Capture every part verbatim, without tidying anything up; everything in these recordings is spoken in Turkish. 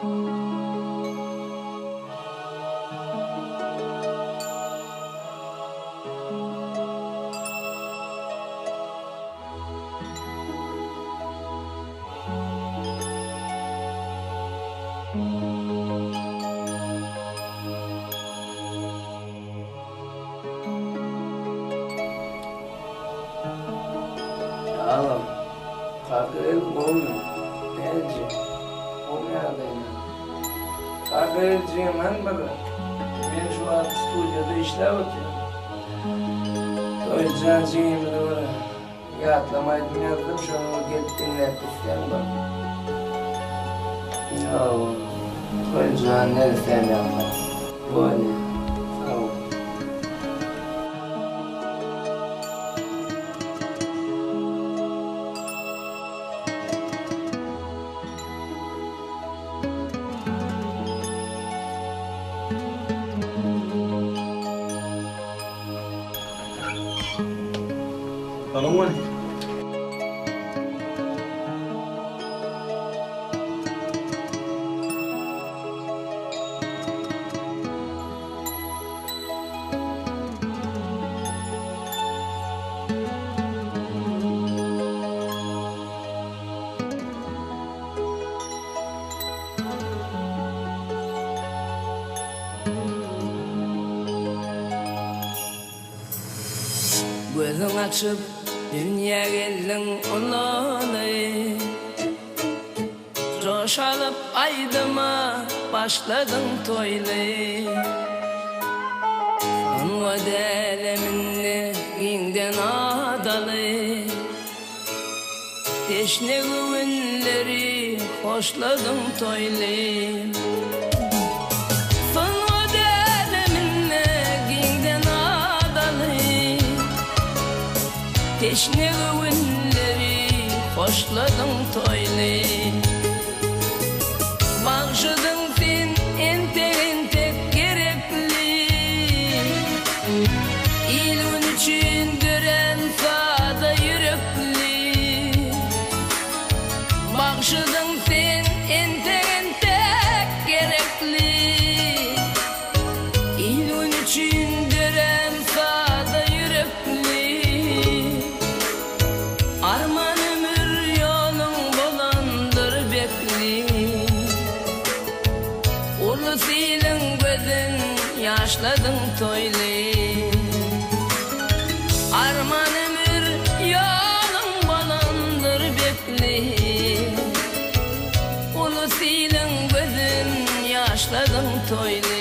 Oğlum, kakırıl olmuyor. Elci, olmuyor adayla. Kakırılcıyım lan baba. Ben şu an stüdyoda işler bakıyorum. Doyurcancıyım doğru. Yatlamaydım yazdım, şunu gelip dinlet isterim bak. Yahu, doyurcan ne istemiyorum ben. Böyle, sağ ol. Selamun aleyküm. Gözün açıp dünya geldin olalı, coşalıp aydıma başladın toylı. Son vadeleminni ginden adalı, teşne günleri hoşladın toylı. Teşne günleri hoşladın toylı. Bağışladın sen entek entek gerekli. İlün için gören sağda yürekli. Bağışladın sen entek entek gerekli. İlün için gören sağda yürekli. Arman ömür yolun bolandır bekli. Ulu silin gözün yaşladın toylı. Arman ömür yolun bolandır bekli. Ulu silin gözün yaşladın toylı.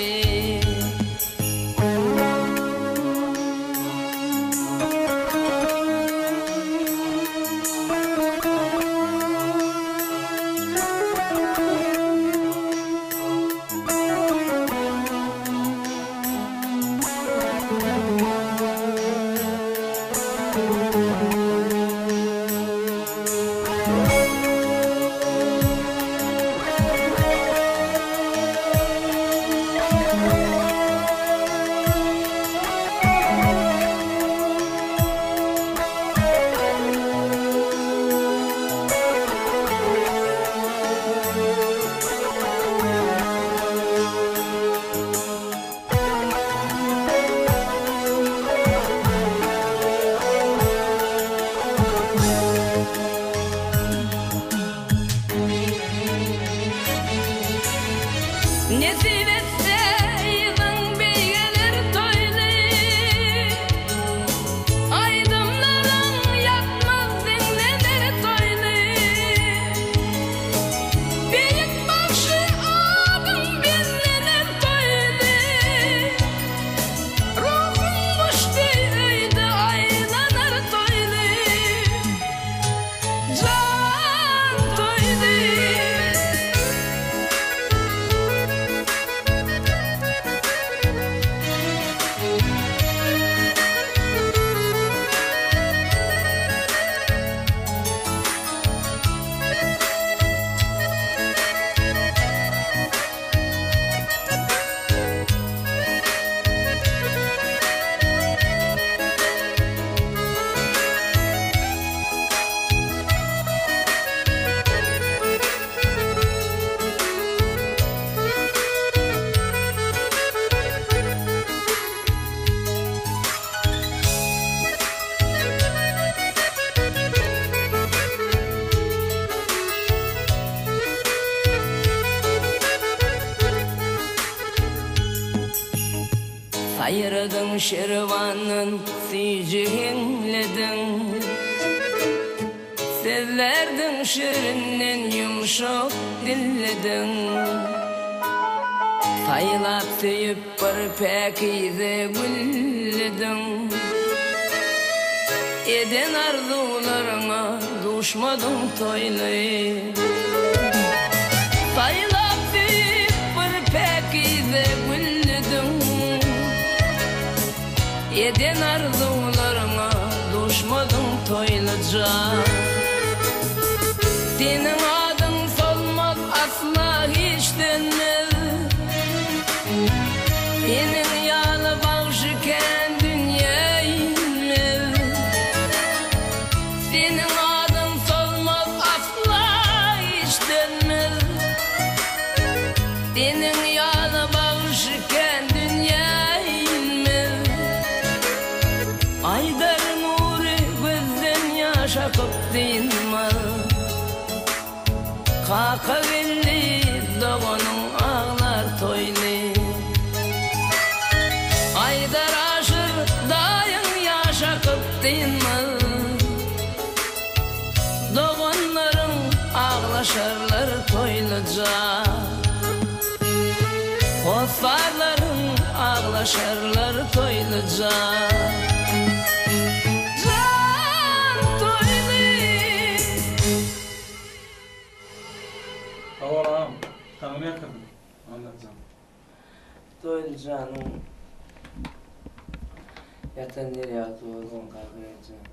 Kayırdın şervanın sicihimledin, Sizlerdin şirinden yumuşak dilledin. Saylap söyüp bir pakize gülledin, Eden arzularına düşmadın toylu. Saylap söyüp bir pakize gülledin, Eden arzularına düşmadın toyluca. Senin adın solmaz asla hiç dönmez, Senin yalı bağışıken dünya inmez. Senin adın solmaz asla hiç dönmez, Senin yalı bağışıken dünya inmez. Aydar nuri gözden yaş akıp dinmez, Kaka belli doğanın ağlar toylu. Aydar aşır dayın yaş akıp dinmez, Doğanların ağlaşarlar toyluca. Hosfarların ağlaşarlar toyluca. Havalı ağam. Tanrı yakın. Anlatacağım. Toylucanın yatan nereye atıyorsun kalkmayacağım.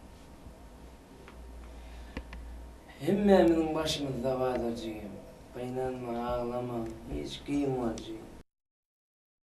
Hemmeminin başımızda vardır cigim. Kaynanma, ağlama, hiç kıyım var cigim.